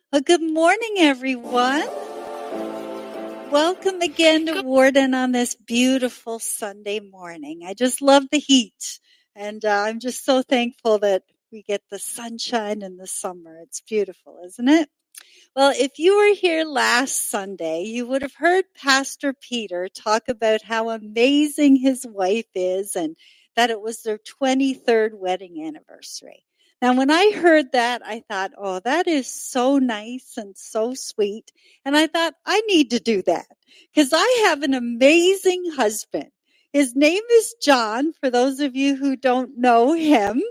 Well, good morning, everyone. Welcome again to Warden on this beautiful Sunday morning. I just love the heat, and I'm just so thankful that we get the sunshine in the summer. It's beautiful, isn't it? Well, if you were here last Sunday, you would have heard Pastor Peter talk about how amazing his wife is and that it was their 23rd wedding anniversary. Now, when I heard that, I thought, oh, that is so nice and so sweet. And I thought, I need to do that because I have an amazing husband. His name is John, for those of you who don't know him.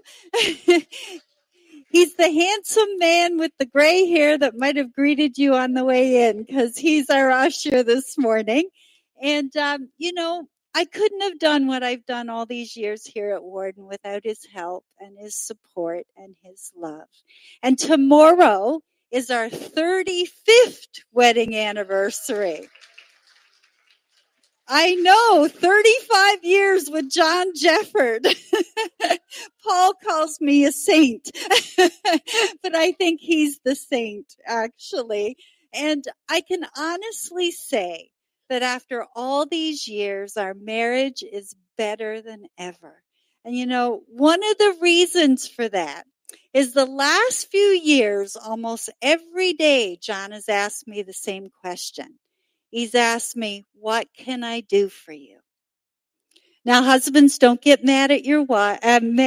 He's the handsome man with the gray hair that might have greeted you on the way in because he's our usher this morning. And, I couldn't have done what I've done all these years here at Warden without his help and his support and his love. And tomorrow is our 35th wedding anniversary. I know, 35 years with John Jefford. Paul calls me a saint, but I think he's the saint, actually. And I can honestly say that after all these years, our marriage is better than ever. And one of the reasons for that is the last few years, almost every day, John has asked me the same question. He's asked me, what can I do for you? Now, husbands, don't get mad at your wives.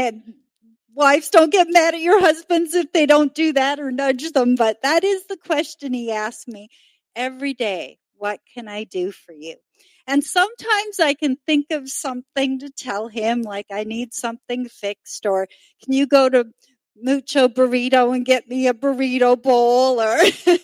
Wives, don't get mad at your husbands if they don't do that or nudge them. But that is the question he asks me every day. What can I do for you? And sometimes I can think of something to tell him, like I need something fixed, or can you go to Mucho Burrito and get me a burrito bowl? Or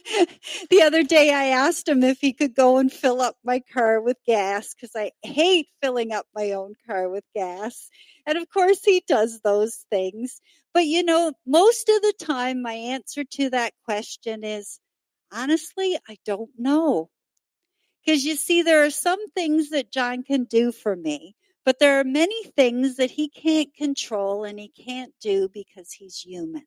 the other day I asked him if he could go and fill up my car with gas because I hate filling up my own car with gas. And of course he does those things. But most of the time my answer to that question is, honestly, I don't know. Because you see, there are some things that John can do for me, but there are many things that he can't control and he can't do because he's human.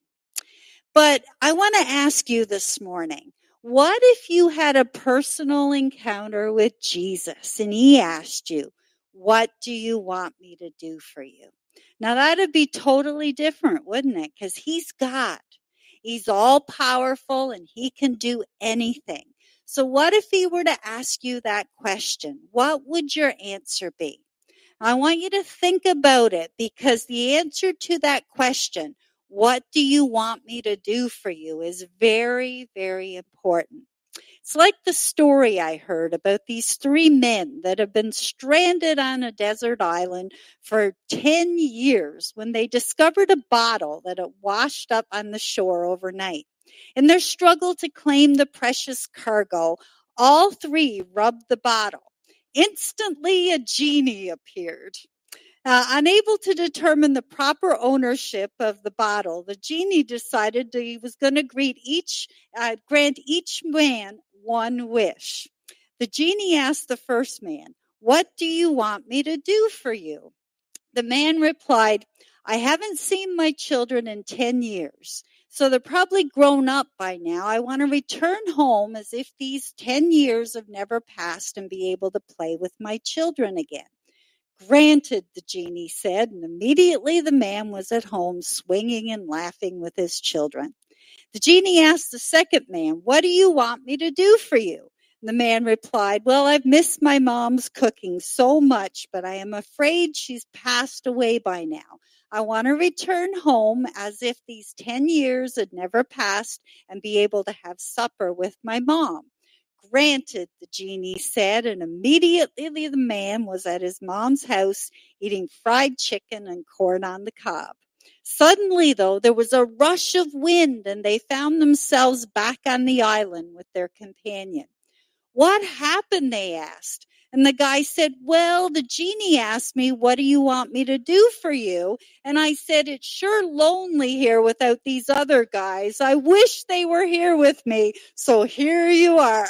But I want to ask you this morning, what if you had a personal encounter with Jesus and he asked you, what do you want me to do for you? Now that'd be totally different, wouldn't it? Because he's God. He's all powerful and he can do anything. So what if he were to ask you that question? What would your answer be? I want you to think about it because the answer to that question, what do you want me to do for you, is very, very important. It's like the story I heard about these 3 men that have been stranded on a desert island for 10 years when they discovered a bottle that had washed up on the shore overnight. In their struggle to claim the precious cargo, all 3 rubbed the bottle. Instantly, a genie appeared. Unable to determine the proper ownership of the bottle, the genie decided that he was going to grant each man one wish. The genie asked the first man, "What do you want me to do for you?" The man replied, "I haven't seen my children in 10 years. So they're probably grown up by now. I want to return home as if these 10 years have never passed and be able to play with my children again." "Granted," the genie said, and immediately the man was at home swinging and laughing with his children. The genie asked the second man, "What do you want me to do for you?" And the man replied, "Well, I've missed my mom's cooking so much, but I am afraid she's passed away by now. I want to return home as if these 10 years had never passed and be able to have supper with my mom." "Granted," the genie said, and immediately the man was at his mom's house eating fried chicken and corn on the cob. Suddenly, though, there was a rush of wind and they found themselves back on the island with their companion. "What happened?" they asked. And the guy said, "Well, the genie asked me, what do you want me to do for you? And I said, it's sure lonely here without these other guys. I wish they were here with me. So here you are."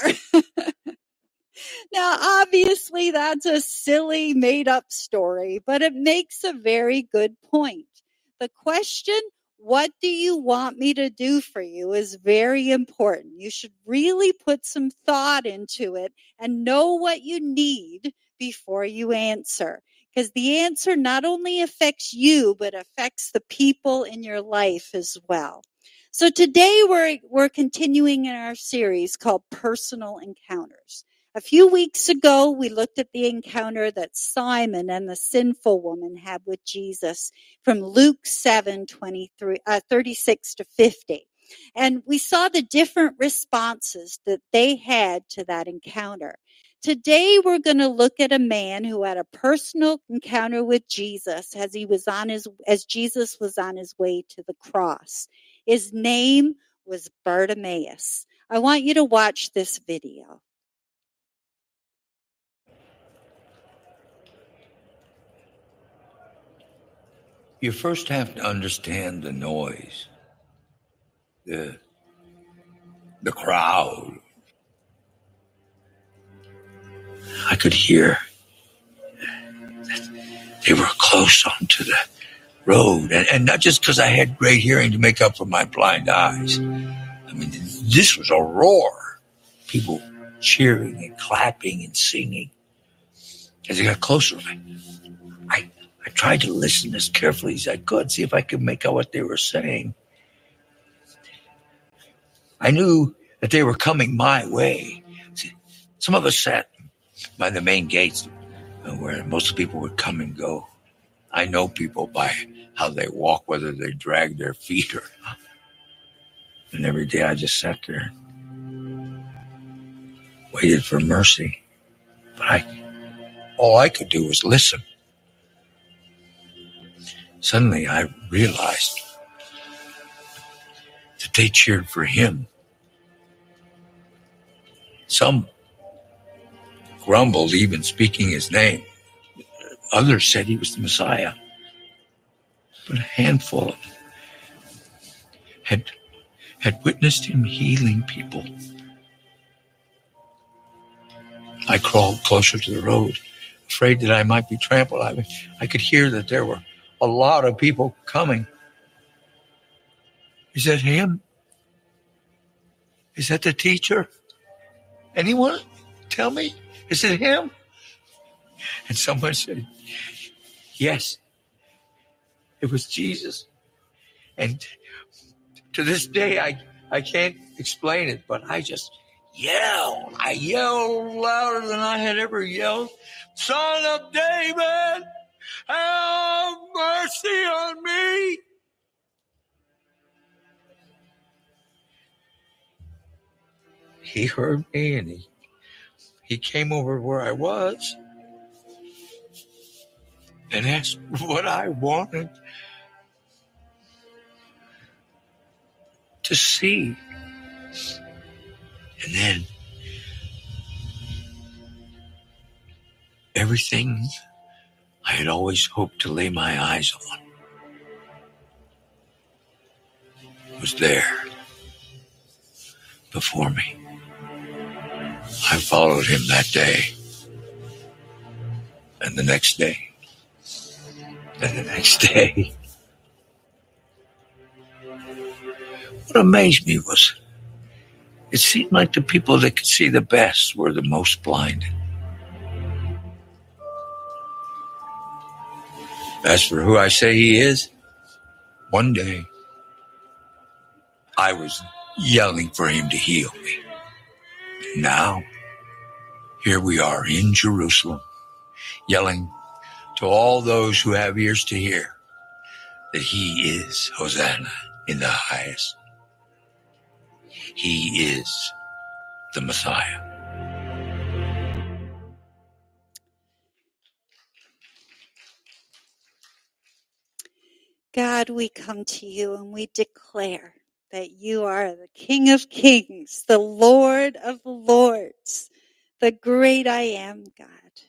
Now, obviously, that's a silly, made-up story, but it makes a very good point. The question, what do you want me to do for you is very important. You should really put some thought into it and know what you need before you answer. Because the answer not only affects you, but affects the people in your life as well. So today we're continuing in our series called Personal Encounters. A few weeks ago, we looked at the encounter that Simon and the sinful woman had with Jesus from Luke 7:36 to 50. And we saw the different responses that they had to that encounter. Today, we're going to look at a man who had a personal encounter with Jesus as Jesus was on his way to the cross. His name was Bartimaeus. I want you to watch this video. You first have to understand the noise, the crowd. I could hear that they were close onto the road, and not just because I had great hearing to make up for my blind eyes. I mean, this was a roar. People cheering and clapping and singing. As I got closer, I tried to listen as carefully as I could, see if I could make out what they were saying. I knew that they were coming my way. Some of us sat by the main gates where most people would come and go. I know people by how they walk, whether they drag their feet or not. And every day I just sat there and waited for mercy. But all I could do was listen. Suddenly I realized that they cheered for him. Some grumbled, even speaking his name. Others said he was the Messiah. But a handful had witnessed him healing people. I crawled closer to the road, afraid that I might be trampled. I could hear that there were a lot of people coming. Is that him? Is that the teacher? Anyone? Tell me, is it him? And someone said, yes, it was Jesus. And to this day, I can't explain it, but I just yelled. I yelled louder than I had ever yelled. Son of David, have mercy on me. He heard me and he came over where I was and asked what I wanted to see. And then everything I had always hoped to lay my eyes on was there before me. I followed him that day, and the next day, and the next day. What amazed me was it seemed like the people that could see the best were the most blinded. As for who I say he is, one day I was yelling for him to heal me. Now, here we are in Jerusalem, yelling to all those who have ears to hear that he is Hosanna in the highest. He is the Messiah. God, we come to you and we declare that you are the King of Kings, the Lord of Lords, the great I am, God.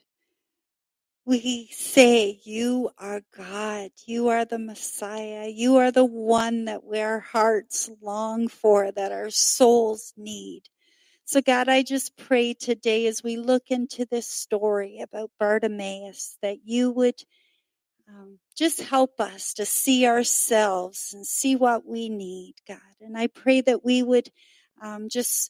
We say you are God. You are the Messiah. You are the one that our hearts long for, that our souls need. So God, I just pray today as we look into this story about Bartimaeus, that you would Just help us to see ourselves and see what we need, God. And I pray that we would just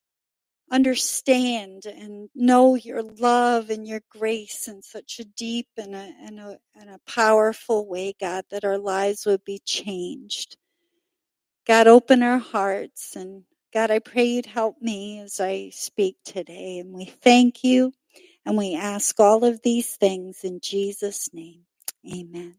understand and know your love and your grace in such a deep and a powerful way, God, that our lives would be changed. God, open our hearts. And God, I pray you'd help me as I speak today. And we thank you and we ask all of these things in Jesus' name. Amen.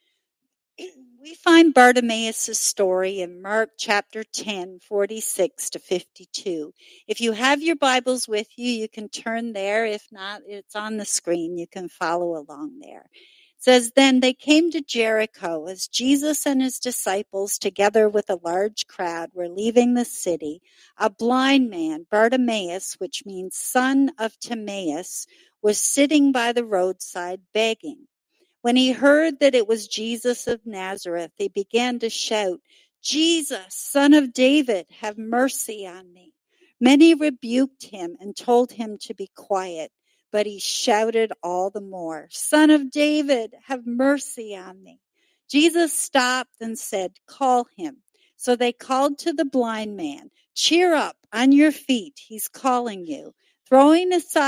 We find Bartimaeus' story in Mark chapter 10, 46 to 52. If you have your Bibles with you, you can turn there. If not, it's on the screen. You can follow along there. It says, Then they came to Jericho as Jesus and his disciples, together with a large crowd, were leaving the city. A blind man, Bartimaeus, which means son of Timaeus, was sitting by the roadside begging. When he heard that it was Jesus of Nazareth, he began to shout, Jesus, Son of David, have mercy on me. Many rebuked him and told him to be quiet, but he shouted all the more, Son of David, have mercy on me. Jesus stopped and said, Call him. So they called to the blind man, Cheer up, on your feet, he's calling you. Throwing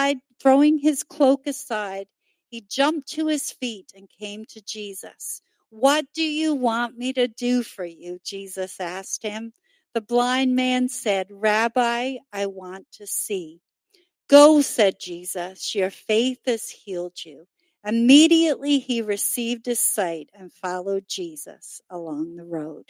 his cloak aside, he jumped to his feet and came to Jesus. What do you want me to do for you? Jesus asked him. The blind man said, Rabbi, I want to see. Go, said Jesus, your faith has healed you. Immediately he received his sight and followed Jesus along the road.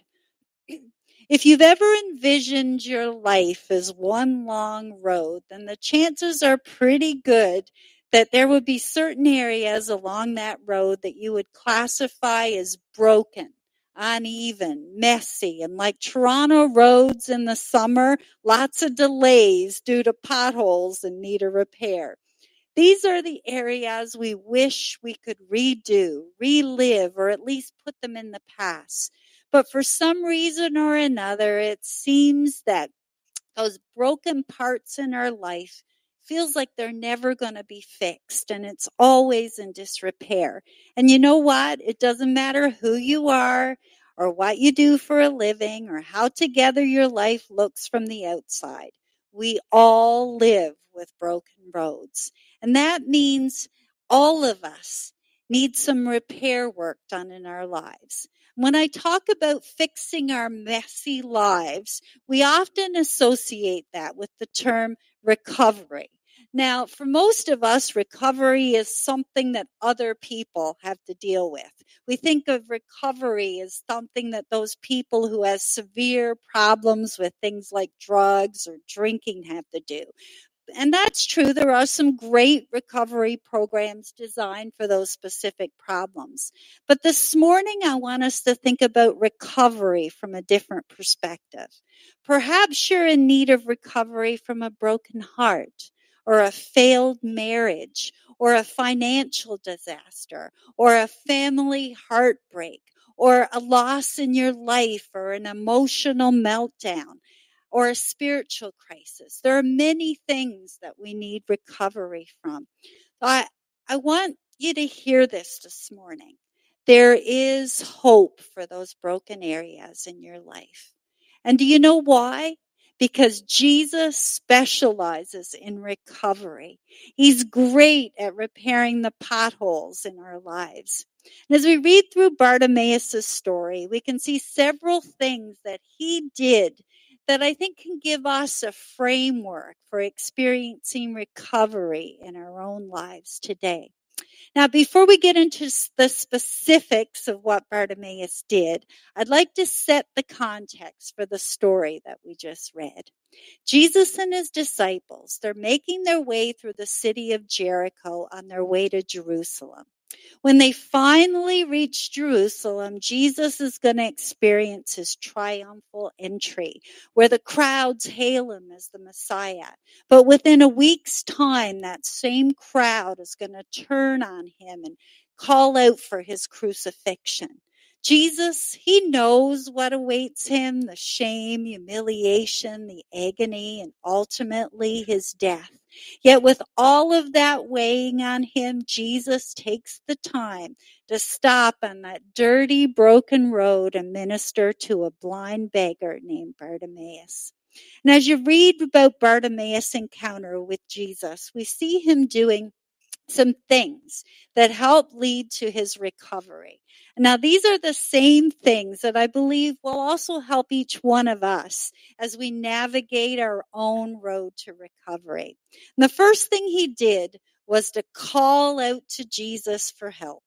If you've ever envisioned your life as one long road, then the chances are pretty good that there would be certain areas along that road that you would classify as broken, uneven, messy, and like Toronto roads in the summer, lots of delays due to potholes and need a repair. These are the areas we wish we could redo, relive, or at least put them in the past. But for some reason or another, it seems that those broken parts in our life feels like they're never going to be fixed, and it's always in disrepair. And you know what? It doesn't matter who you are or what you do for a living or how together your life looks from the outside. We all live with broken roads. And that means all of us need some repair work done in our lives. When I talk about fixing our messy lives, we often associate that with the term recovery. Now, for most of us, recovery is something that other people have to deal with. We think of recovery as something that those people who have severe problems with things like drugs or drinking have to do. And that's true. There are some great recovery programs designed for those specific problems. But this morning, I want us to think about recovery from a different perspective. Perhaps you're in need of recovery from a broken heart, or a failed marriage, or a financial disaster, or a family heartbreak, or a loss in your life, or an emotional meltdown, or a spiritual crisis. There are many things that we need recovery from. I want you to hear this morning. There is hope for those broken areas in your life. And do you know why? Because Jesus specializes in recovery. He's great at repairing the potholes in our lives. And as we read through Bartimaeus' story, we can see several things that he did that I think can give us a framework for experiencing recovery in our own lives today. Now, before we get into the specifics of what Bartimaeus did, I'd like to set the context for the story that we just read. Jesus and his disciples, they're making their way through the city of Jericho on their way to Jerusalem. When they finally reach Jerusalem, Jesus is going to experience his triumphal entry, where the crowds hail him as the Messiah. But within a week's time, that same crowd is going to turn on him and call out for his crucifixion. Jesus, he knows what awaits him, the shame, humiliation, the agony, and ultimately his death. Yet with all of that weighing on him, Jesus takes the time to stop on that dirty, broken road and minister to a blind beggar named Bartimaeus. And as you read about Bartimaeus' encounter with Jesus, we see him doing some things that help lead to his recovery. Now, these are the same things that I believe will also help each one of us as we navigate our own road to recovery. And the first thing he did was to call out to Jesus for help.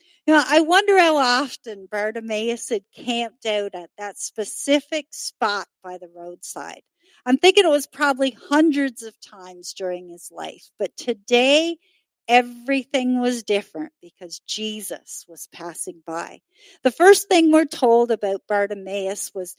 I wonder how often Bartimaeus had camped out at that specific spot by the roadside. I'm thinking it was probably hundreds of times during his life, but today everything was different because Jesus was passing by. The first thing we're told about Bartimaeus was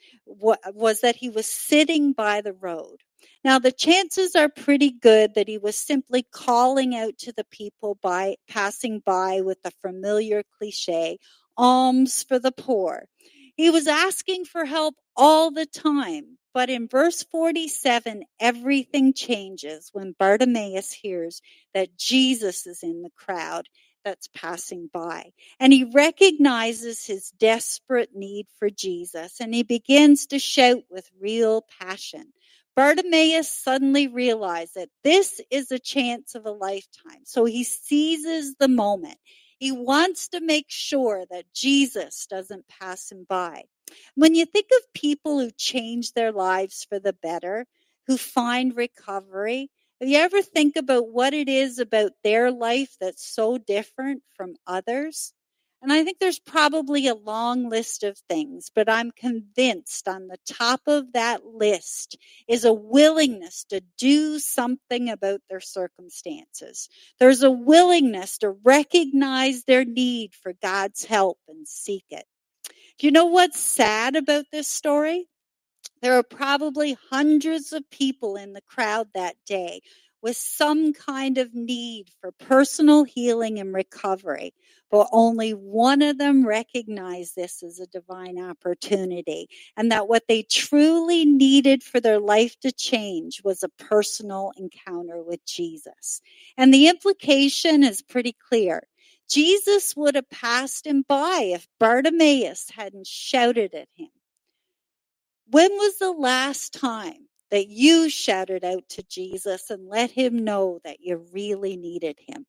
that he was sitting by the road. Now, the chances are pretty good that he was simply calling out to the people passing by with the familiar cliche, alms for the poor. He was asking for help all the time. But in verse 47, everything changes when Bartimaeus hears that Jesus is in the crowd that's passing by. And he recognizes his desperate need for Jesus, and he begins to shout with real passion. Bartimaeus suddenly realized that this is a chance of a lifetime. So he seizes the moment. He wants to make sure that Jesus doesn't pass him by. When you think of people who change their lives for the better, who find recovery, have you ever think about what it is about their life that's so different from others? And I think there's probably a long list of things, but I'm convinced on the top of that list is a willingness to do something about their circumstances. There's a willingness to recognize their need for God's help and seek it. Do you know what's sad about this story? There are probably hundreds of people in the crowd that day with some kind of need for personal healing and recovery, but only one of them recognized this as a divine opportunity, and that what they truly needed for their life to change was a personal encounter with Jesus. And the implication is pretty clear. Jesus would have passed him by if Bartimaeus hadn't shouted at him. When was the last time that you shouted out to Jesus and let him know that you really needed him?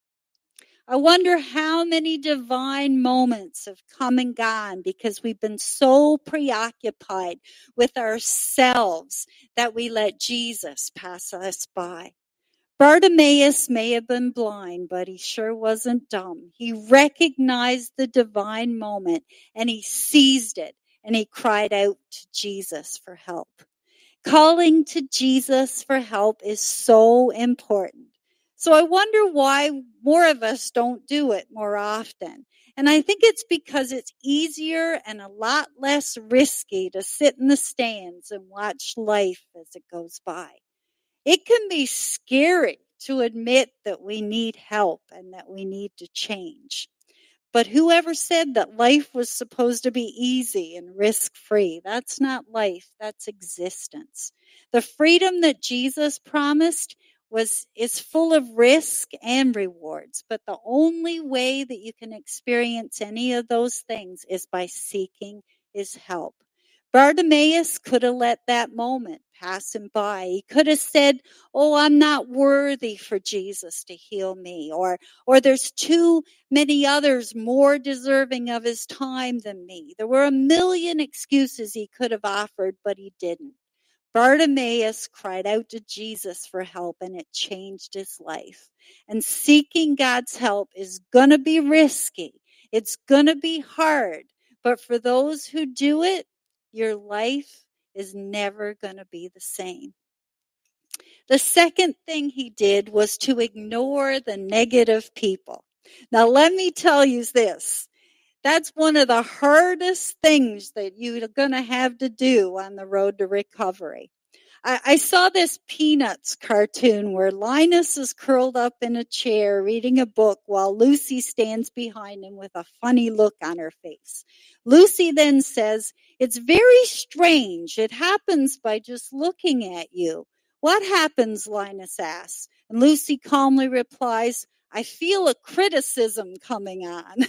I wonder how many divine moments have come and gone because we've been so preoccupied with ourselves that we let Jesus pass us by. Bartimaeus may have been blind, but he sure wasn't dumb. He recognized the divine moment and he seized it and he cried out to Jesus for help. Calling to Jesus for help is so important. So I wonder why more of us don't do it more often. And I think it's because it's easier and a lot less risky to sit in the stands and watch life as it goes by. It can be scary to admit that we need help and that we need to change. But whoever said that life was supposed to be easy and risk-free? That's not life, that's existence. The freedom that Jesus promised is full of risk and rewards, but the only way that you can experience any of those things is by seeking his help. Bartimaeus could have let that moment pass him by. He could have said, "Oh, I'm not worthy for Jesus to heal me," or "There's too many others more deserving of his time than me." There were a million excuses he could have offered, but he didn't. Bartimaeus cried out to Jesus for help, and it changed his life. And seeking God's help is going to be risky. It's going to be hard. But for those who do it, your life is never going to be the same. The second thing he did was to ignore the negative people. Now, let me tell you this. That's one of the hardest things that you're going to have to do on the road to recovery. I saw this Peanuts cartoon where Linus is curled up in a chair reading a book while Lucy stands behind him with a funny look on her face. Lucy then says, "It's very strange. It happens by just looking at you." "What happens?" Linus asks. And Lucy calmly replies, "I feel a criticism coming on."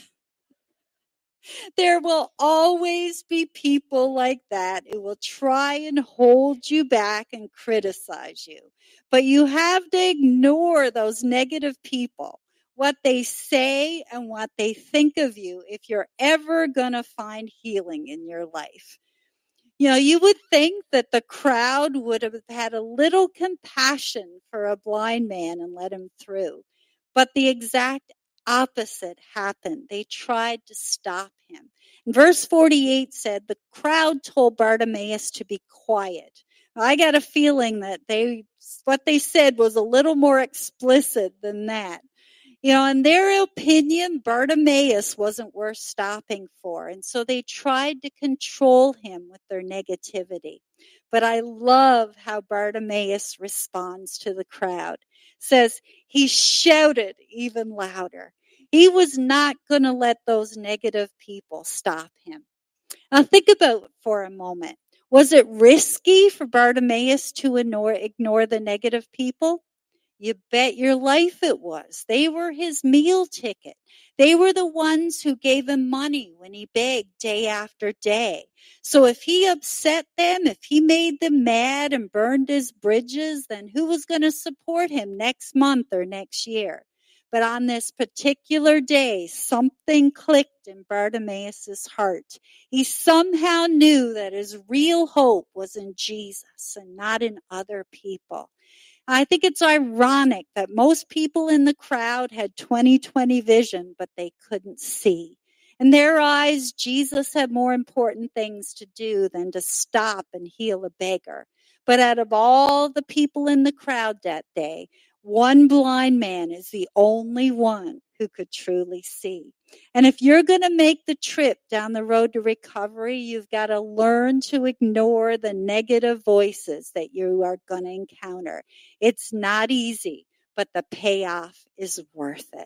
There will always be people like that who will try and hold you back and criticize you. But you have to ignore those negative people, what they say and what they think of you, if you're ever going to find healing in your life. You know, you would think that the crowd would have had a little compassion for a blind man and let him through. But the exact opposite happened. They tried to stop him. And verse 48 said, the crowd told Bartimaeus to be quiet. I got a feeling that what they said was a little more explicit than that. You know, in their opinion, Bartimaeus wasn't worth stopping for. And so they tried to control him with their negativity. But I love how Bartimaeus responds to the crowd. Says he shouted even louder. He was not going to let those negative people stop him. Now think about it for a moment. Was it risky for Bartimaeus to ignore the negative people? You bet your life it was. They were his meal ticket. They were the ones who gave him money when he begged day after day. So if he upset them, if he made them mad and burned his bridges, then who was going to support him next month or next year? But on this particular day, something clicked in Bartimaeus' heart. He somehow knew that his real hope was in Jesus and not in other people. I think it's ironic that most people in the crowd had 20/20 vision, but they couldn't see. In their eyes, Jesus had more important things to do than to stop and heal a beggar. But out of all the people in the crowd that day, one blind man is the only one who could truly see. And if you're going to make the trip down the road to recovery, you've got to learn to ignore the negative voices that you are going to encounter. It's not easy, but the payoff is worth it.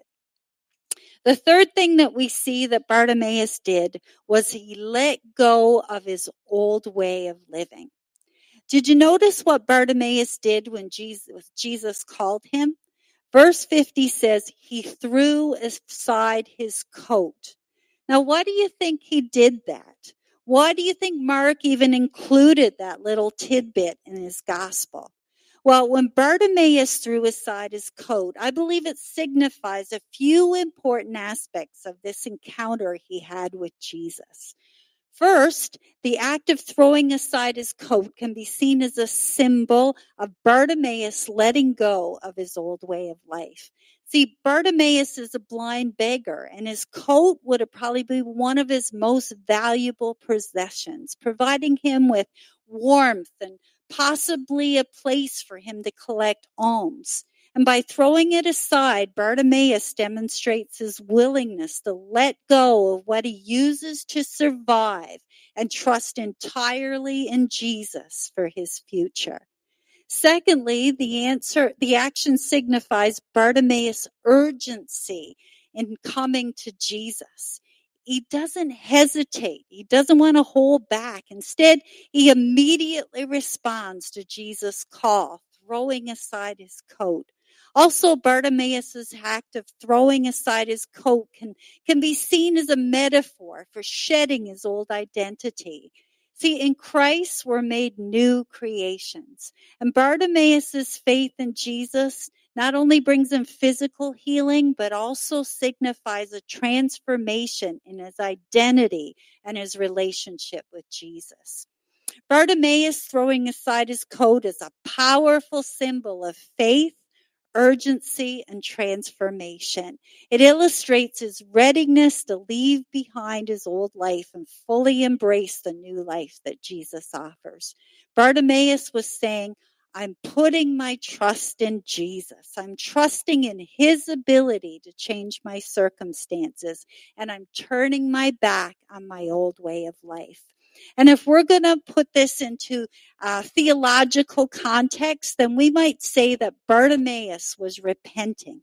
The third thing that we see that Bartimaeus did was he let go of his old way of living. Did you notice what Bartimaeus did when Jesus called him? Verse 50 says he threw aside his coat. Now, why do you think he did that? Why do you think Mark even included that little tidbit in his gospel? Well, when Bartimaeus threw aside his coat, I believe it signifies a few important aspects of this encounter he had with Jesus. First, the act of throwing aside his coat can be seen as a symbol of Bartimaeus letting go of his old way of life. See, Bartimaeus is a blind beggar, and his coat would have probably been one of his most valuable possessions, providing him with warmth and possibly a place for him to collect alms. And by throwing it aside, Bartimaeus demonstrates his willingness to let go of what he uses to survive and trust entirely in Jesus for his future. Secondly, the action signifies Bartimaeus' urgency in coming to Jesus. He doesn't hesitate. He doesn't want to hold back. Instead, he immediately responds to Jesus' call, throwing aside his coat. Also, Bartimaeus' act of throwing aside his coat can be seen as a metaphor for shedding his old identity. See, in Christ, we're made new creations. And Bartimaeus' faith in Jesus not only brings him physical healing, but also signifies a transformation in his identity and his relationship with Jesus. Bartimaeus throwing aside his coat is a powerful symbol of faith, urgency, and transformation. It illustrates his readiness to leave behind his old life and fully embrace the new life that Jesus offers. Bartimaeus was saying, I'm putting my trust in Jesus. I'm trusting in his ability to change my circumstances, and I'm turning my back on my old way of life. And if we're going to put this into theological context, then we might say that Bartimaeus was repenting.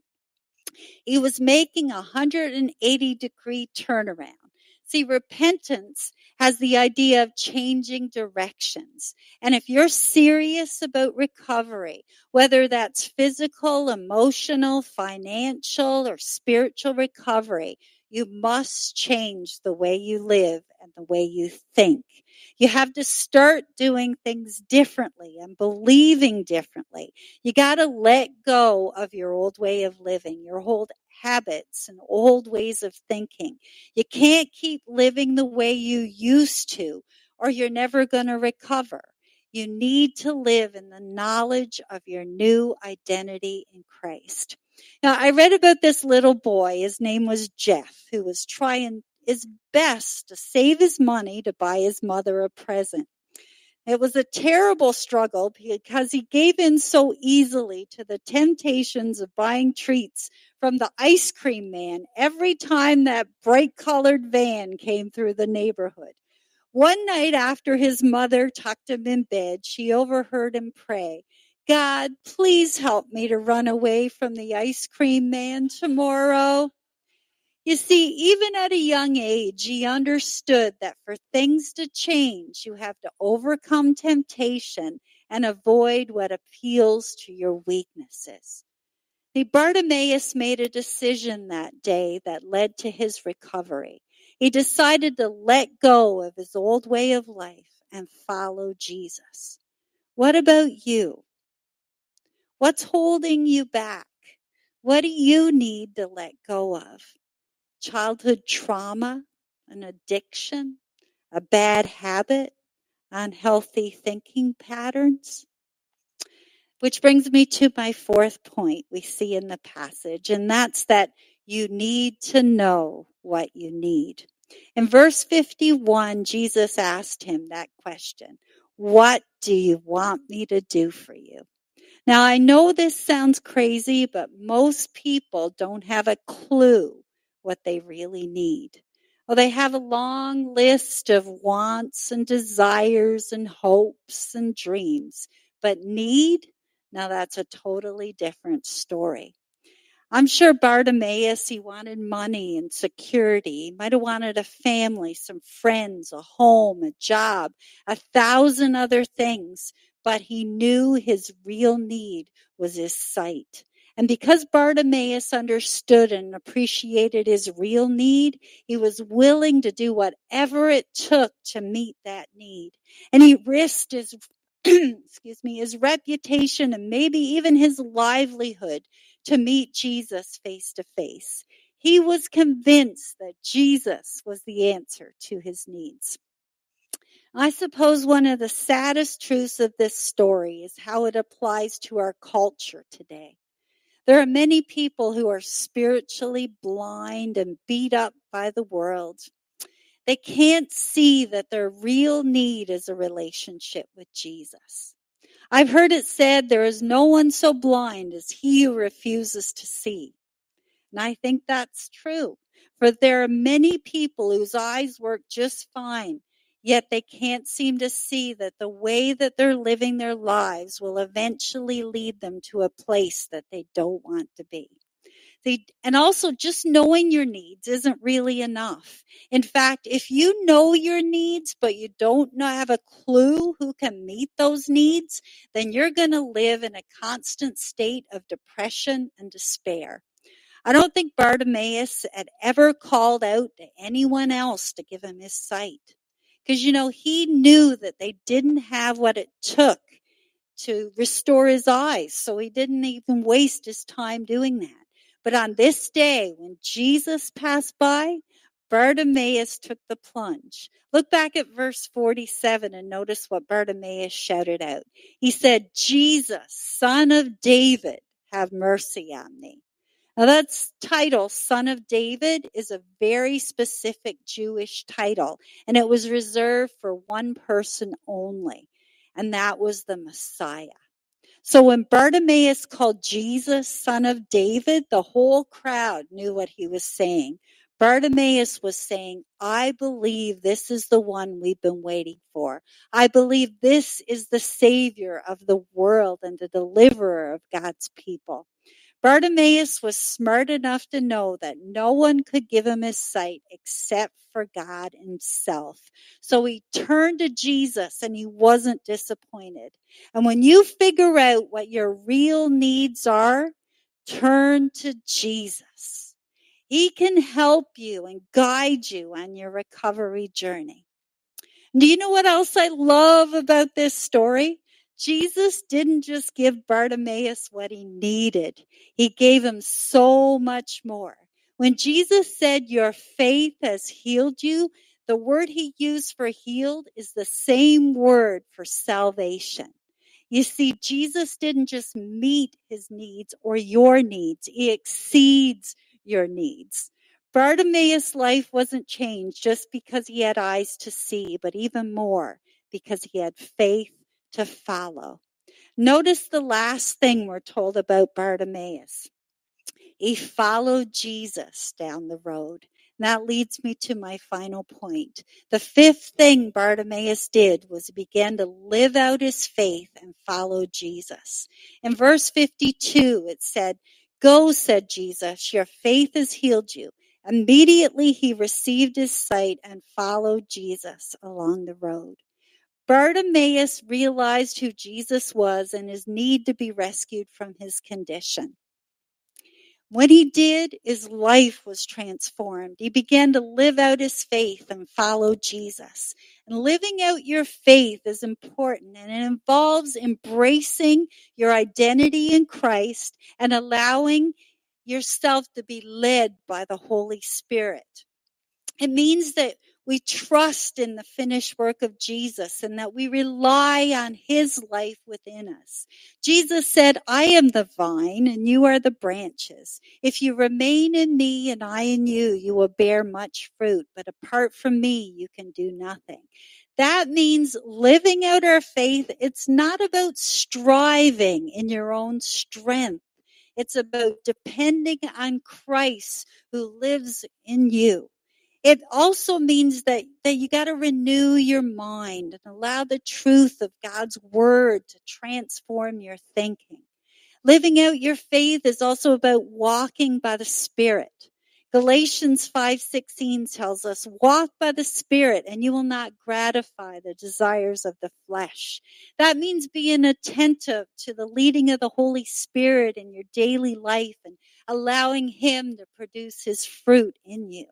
He was making a 180-degree turnaround. See, repentance has the idea of changing directions. And if you're serious about recovery, whether that's physical, emotional, financial, or spiritual recovery, you must change the way you live and the way you think. You have to start doing things differently and believing differently. You got to let go of your old way of living, your old habits and old ways of thinking. You can't keep living the way you used to, or you're never going to recover. You need to live in the knowledge of your new identity in Christ. Now, I read about this little boy. His name was Jeff, who was trying his best to save his money to buy his mother a present. It was a terrible struggle because he gave in so easily to the temptations of buying treats from the ice cream man every time that bright-colored van came through the neighborhood. One night after his mother tucked him in bed, she overheard him pray, "God, please help me to run away from the ice cream man tomorrow." You see, even at a young age, he understood that for things to change, you have to overcome temptation and avoid what appeals to your weaknesses. Bartimaeus made a decision that day that led to his recovery. He decided to let go of his old way of life and follow Jesus. What about you? What's holding you back? What do you need to let go of? Childhood trauma, an addiction, a bad habit, unhealthy thinking patterns? Which brings me to my fourth point we see in the passage, and that's that you need to know what you need. In verse 51, Jesus asked him that question, "What do you want me to do for you?" Now, I know this sounds crazy, but most people don't have a clue what they really need. Well, they have a long list of wants and desires and hopes and dreams, but need? Now, that's a totally different story. I'm sure Bartimaeus, he wanted money and security. He might have wanted a family, some friends, a home, a job, 1,000 other things. But he knew his real need was his sight. And because Bartimaeus understood and appreciated his real need, he was willing to do whatever it took to meet that need. And he risked his, his reputation and maybe even his livelihood to meet Jesus face to face. He was convinced that Jesus was the answer to his needs. I suppose one of the saddest truths of this story is how it applies to our culture today. There are many people who are spiritually blind and beat up by the world. They can't see that their real need is a relationship with Jesus. I've heard it said there is no one so blind as he who refuses to see. And I think that's true. For there are many people whose eyes work just fine, yet they can't seem to see that the way that they're living their lives will eventually lead them to a place that they don't want to be. And also, just knowing your needs isn't really enough. In fact, if you know your needs, but you don't have a clue who can meet those needs, then you're going to live in a constant state of depression and despair. I don't think Bartimaeus had ever called out to anyone else to give him his sight. Because, he knew that they didn't have what it took to restore his eyes. So he didn't even waste his time doing that. But on this day, when Jesus passed by, Bartimaeus took the plunge. Look back at verse 47 and notice what Bartimaeus shouted out. He said, "Jesus, Son of David, have mercy on me." Now that title, Son of David, is a very specific Jewish title, and it was reserved for one person only, and that was the Messiah. So when Bartimaeus called Jesus Son of David, the whole crowd knew what he was saying. Bartimaeus was saying, I believe this is the one we've been waiting for. I believe this is the Savior of the world and the deliverer of God's people. Bartimaeus was smart enough to know that no one could give him his sight except for God himself. So he turned to Jesus and he wasn't disappointed. And when you figure out what your real needs are, turn to Jesus. He can help you and guide you on your recovery journey. Do you know what else I love about this story? Jesus didn't just give Bartimaeus what he needed. He gave him so much more. When Jesus said, your faith has healed you, the word he used for healed is the same word for salvation. You see, Jesus didn't just meet his needs or your needs. He exceeds your needs. Bartimaeus' life wasn't changed just because he had eyes to see, but even more because he had faith to follow. Notice the last thing we're told about Bartimaeus. He followed Jesus down the road. And that leads me to my final point. The fifth thing Bartimaeus did was he began to live out his faith and follow Jesus. In verse 52, it said, go, said Jesus, your faith has healed you. Immediately he received his sight and followed Jesus along the road. Bartimaeus realized who Jesus was and his need to be rescued from his condition. What he did, his life was transformed. He began to live out his faith and follow Jesus. And living out your faith is important, and it involves embracing your identity in Christ and allowing yourself to be led by the Holy Spirit. It means that we trust in the finished work of Jesus and that we rely on his life within us. Jesus said, I am the vine and you are the branches. If you remain in me and I in you, you will bear much fruit. But apart from me, you can do nothing. That means living out our faith. It's not about striving in your own strength. It's about depending on Christ who lives in you. It also means that you got to renew your mind and allow the truth of God's word to transform your thinking. Living out your faith is also about walking by the Spirit. Galatians 5:16 tells us, walk by the Spirit and you will not gratify the desires of the flesh. That means being attentive to the leading of the Holy Spirit in your daily life and allowing him to produce his fruit in you.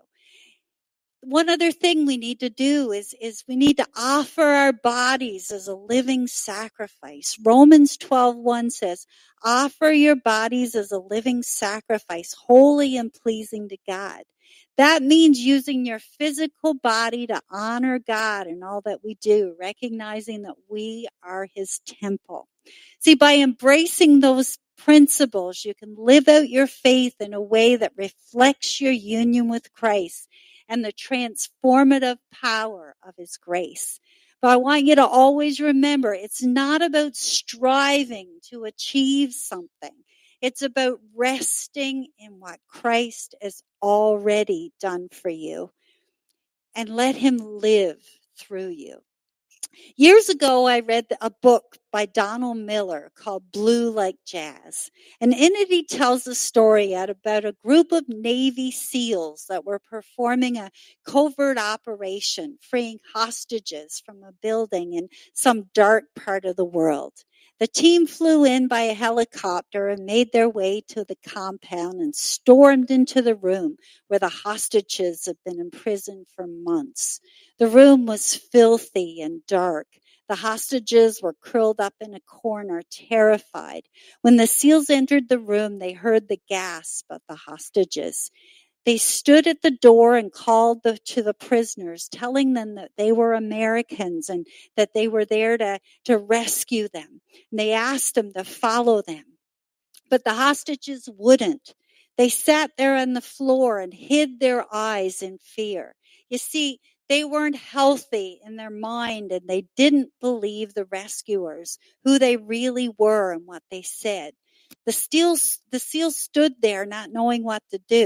One other thing we need to do is we need to offer our bodies as a living sacrifice. Romans 12:1 says, offer your bodies as a living sacrifice, holy and pleasing to God. That means using your physical body to honor God in all that we do, recognizing that we are his temple. See, by embracing those principles, you can live out your faith in a way that reflects your union with Christ and the transformative power of his grace. But I want you to always remember, it's not about striving to achieve something. It's about resting in what Christ has already done for you and let him live through you. Years ago, I read a book by Donald Miller called Blue Like Jazz. And in it, he tells a story about a group of Navy SEALs that were performing a covert operation, freeing hostages from a building in some dark part of the world. The team flew in by a helicopter and made their way to the compound and stormed into the room where the hostages had been imprisoned for months. The room was filthy and dark. The hostages were curled up in a corner, terrified. When the SEALs entered the room, they heard the gasp of the hostages. They stood at the door and called to the prisoners, telling them that they were Americans and that they were there to rescue them. And they asked them to follow them. But the hostages wouldn't. They sat there on the floor and hid their eyes in fear. You see, they weren't healthy in their mind and they didn't believe the rescuers, who they really were and what they said. The SEALs stood there not knowing what to do.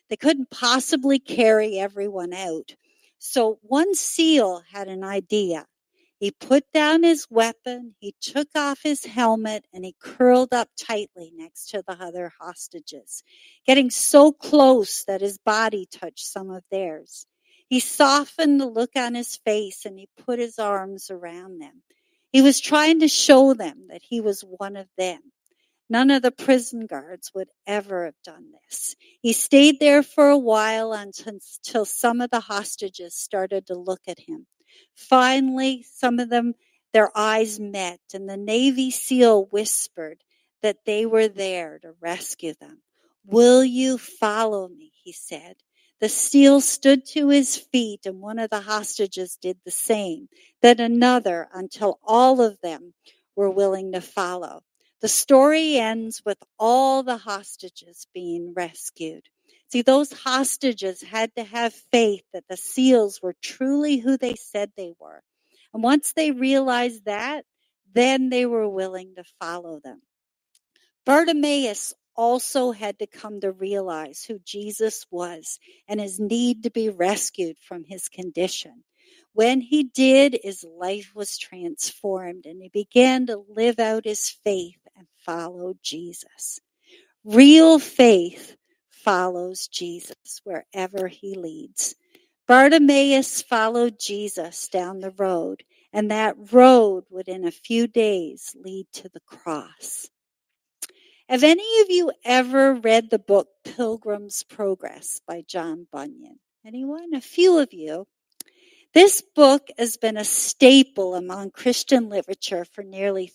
They couldn't possibly carry everyone out. So one SEAL had an idea. He put down his weapon, he took off his helmet, and he curled up tightly next to the other hostages, getting so close that his body touched some of theirs. He softened the look on his face and he put his arms around them. He was trying to show them that he was one of them. None of the prison guards would ever have done this. He stayed there for a while until some of the hostages started to look at him. Finally, some of them, their eyes met, and the Navy SEAL whispered that they were there to rescue them. "Will you follow me?" he said. The SEAL stood to his feet, and one of the hostages did the same, then another, until all of them were willing to follow. The story ends with all the hostages being rescued. See, those hostages had to have faith that the SEALs were truly who they said they were. And once they realized that, then they were willing to follow them. Bartimaeus also had to come to realize who Jesus was and his need to be rescued from his condition. When he did, his life was transformed and he began to live out his faith and follow Jesus. Real faith follows Jesus wherever he leads. Bartimaeus followed Jesus down the road, and that road would in a few days lead to the cross. Have any of you ever read the book Pilgrim's Progress by John Bunyan? Anyone? A few of you. This book has been a staple among Christian literature for nearly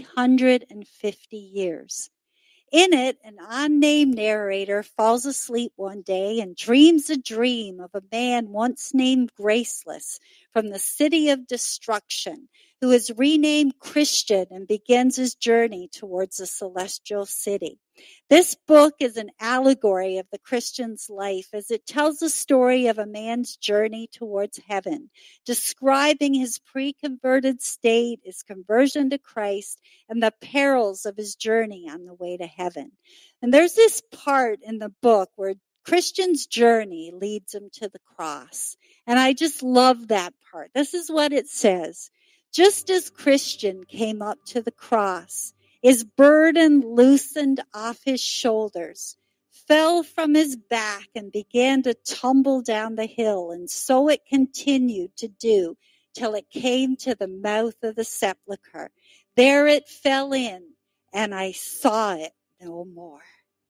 350 years. In it, an unnamed narrator falls asleep one day and dreams a dream of a man once named Graceless from the city of destruction, who is renamed Christian and begins his journey towards the celestial city. This book is an allegory of the Christian's life as it tells the story of a man's journey towards heaven, describing his pre-converted state, his conversion to Christ, and the perils of his journey on the way to heaven. And there's this part in the book where Christian's journey leads him to the cross. And I just love that part. This is what it says. Just as Christian came up to the cross, his burden loosened off his shoulders, fell from his back, and began to tumble down the hill. And so it continued to do till it came to the mouth of the sepulchre. There it fell in, and I saw it no more.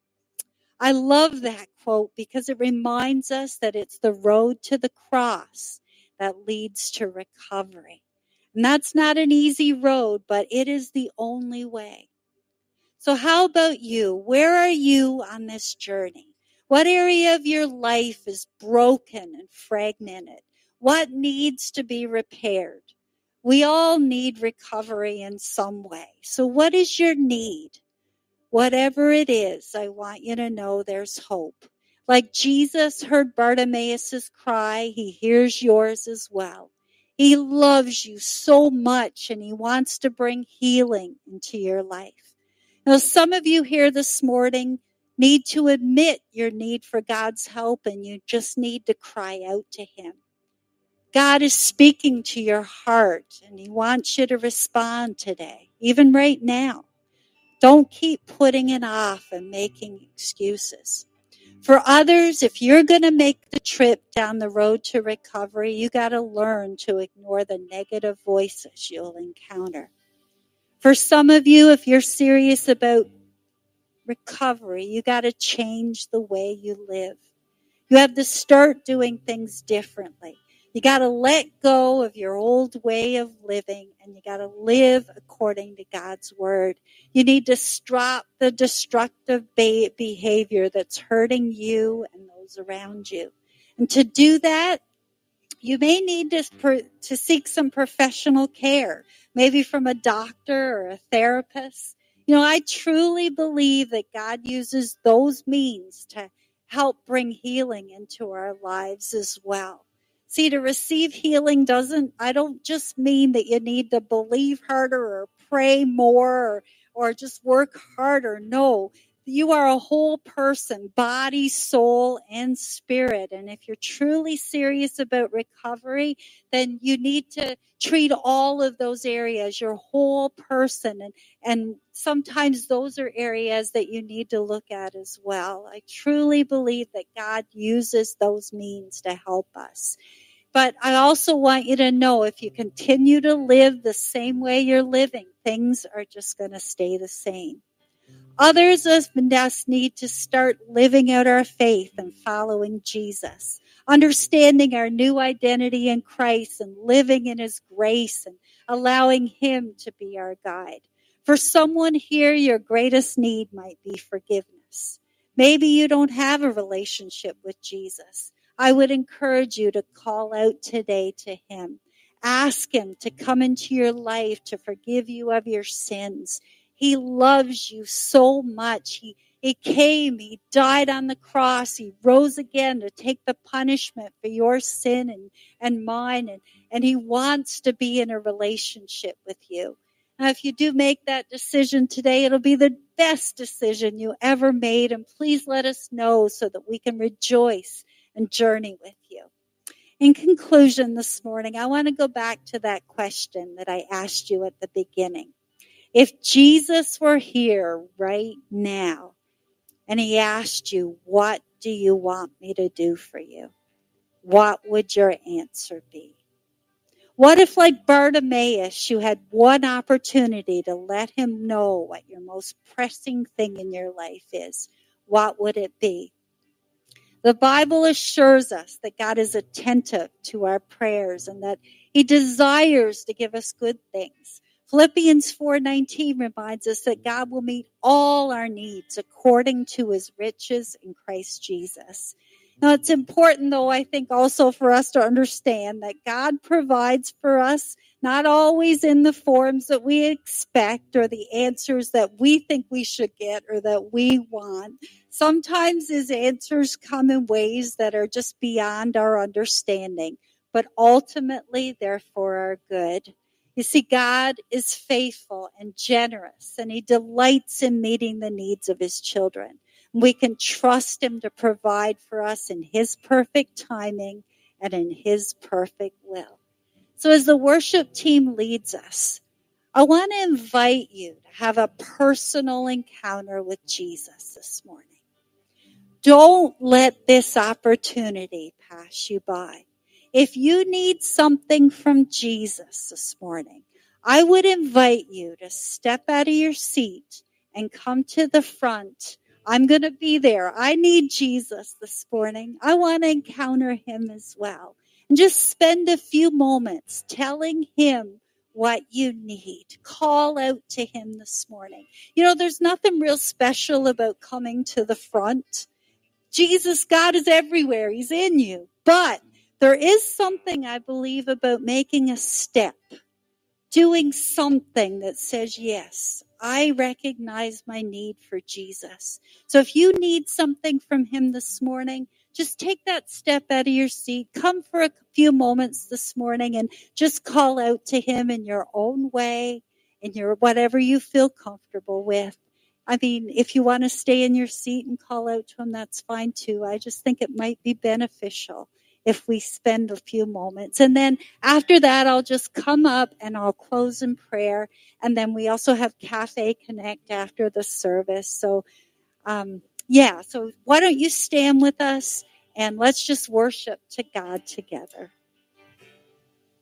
I love that quote because it reminds us that it's the road to the cross that leads to recovery. And that's not an easy road, but it is the only way. So how about you? Where are you on this journey? What area of your life is broken and fragmented? What needs to be repaired? We all need recovery in some way. So what is your need? Whatever it is, I want you to know there's hope. Like Jesus heard Bartimaeus' cry, he hears yours as well. He loves you so much and he wants to bring healing into your life. Now, some of you here this morning need to admit your need for God's help and you just need to cry out to him. God is speaking to your heart and he wants you to respond today, even right now. Don't keep putting it off and making excuses. For others, if you're going to make the trip down the road to recovery, you got to learn to ignore the negative voices you'll encounter. For some of you, if you're serious about recovery, you got to change the way you live. You have to start doing things differently. You got to let go of your old way of living and you got to live according to God's word. You need to stop the destructive behavior that's hurting you and those around you. And to do that, you may need to seek some professional care, maybe from a doctor or a therapist. You know, I truly believe that God uses those means to help bring healing into our lives as well. See, to receive healing I don't just mean that you need to believe harder or pray more or just work harder. No, You are a whole person, body, soul, and spirit. And if you're truly serious about recovery, then you need to treat all of those areas, your whole person. And sometimes those are areas that you need to look at as well. I truly believe that God uses those means to help us. But I also want you to know, if you continue to live the same way you're living, things are just going to stay the same. Others of us need to start living out our faith and following Jesus, understanding our new identity in Christ and living in his grace and allowing him to be our guide. For someone here, your greatest need might be forgiveness. Maybe you don't have a relationship with Jesus. I would encourage you to call out today to him. Ask him to come into your life to forgive you of your sins. He loves you so much. He came, he died on the cross, he rose again to take the punishment for your sin and mine, and he wants to be in a relationship with you. Now, if you do make that decision today, it'll be the best decision you ever made, and please let us know so that we can rejoice and journey with you. In conclusion this morning, I want to go back to that question that I asked you at the beginning. If Jesus were here right now and he asked you, what do you want me to do for you? What would your answer be? What if, like Bartimaeus, you had one opportunity to let him know what your most pressing thing in your life is? What would it be? The Bible assures us that God is attentive to our prayers and that he desires to give us good things. Philippians 4:19 reminds us that God will meet all our needs according to his riches in Christ Jesus. Now, it's important, though, I think also for us to understand that God provides for us, not always in the forms that we expect or the answers that we think we should get or that we want. Sometimes his answers come in ways that are just beyond our understanding, but ultimately they're for our good. You see, God is faithful and generous, and he delights in meeting the needs of his children. We can trust him to provide for us in his perfect timing and in his perfect will. So as the worship team leads us, I want to invite you to have a personal encounter with Jesus this morning. Don't let this opportunity pass you by. If you need something from Jesus this morning, I would invite you to step out of your seat and come to the front. I'm going to be there. I need Jesus this morning. I want to encounter him as well. And just spend a few moments telling him what you need. Call out to him this morning. You know, there's nothing real special about coming to the front. Jesus, God is everywhere. He's in you. But there is something, I believe, about making a step, doing something that says, yes, I recognize my need for Jesus. So if you need something from him this morning, just take that step out of your seat. Come for a few moments this morning and just call out to him in your own way, in your whatever you feel comfortable with. I mean, if you want to stay in your seat and call out to him, that's fine too. I just think it might be beneficial if we spend a few moments. And then after that, I'll just come up and I'll close in prayer. And then we also have Cafe Connect after the service. So, so why don't you stand with us and let's just worship to God together.